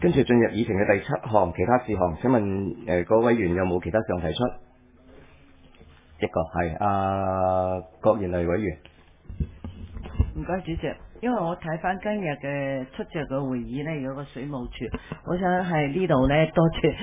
跟住進入議程嘅第7項其他事項，請問各位委員有冇其他事項提出？一個係郭賢麗委員。 唔該主席，因為我睇翻今日嘅出席嘅會議呢，有個水務署，我想喺呢度呢多謝。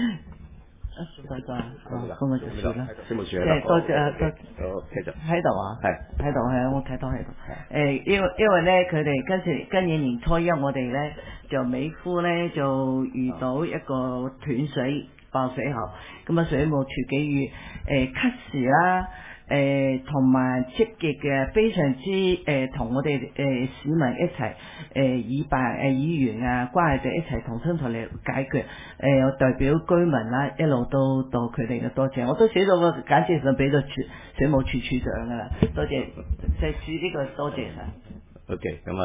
咁我就算啦。 水務署即係多謝繼續喺度啊，喺度係我睇到喺度。因為呢，佢哋今年年初一，我哋呢就美孚呢就遇到一個斷水爆水喉，咁啊水務署給予及時啦。同埋積極嘅，非常之同我哋市民一齊議員啊關係者一齊同心同力解決。我代表居民啦，一路都到佢哋嘅多謝，我都寫咗個簡介信俾咗水務署署長噶啦，多謝，就係署呢個多謝晒。 OK， 咁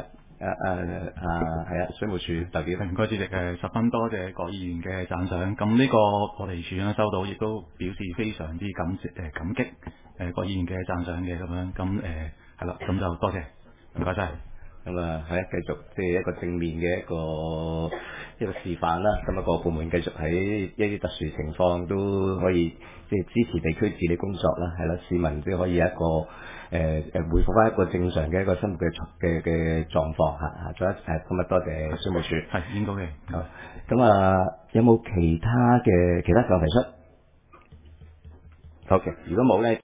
係水務署代表。 唔該主席，十分多謝各議員嘅讚賞。咁呢個我哋署長收到，亦都表示非常之感激各議員嘅讚賞嘅咁樣。咁係啦，咁就多謝，唔該晒。 咁繼續即係一個正面嘅一個示範啦。咁各部門繼續喺一啲特殊情況都可以即係支持地區治理工作啦。係啦，市民即係可以有一個回復翻一個正常嘅一個生活嘅狀況嚇。再一今日多謝水務署。 係應該嘅。 好，咁有冇其他事項提出？好嘅，如果冇咧。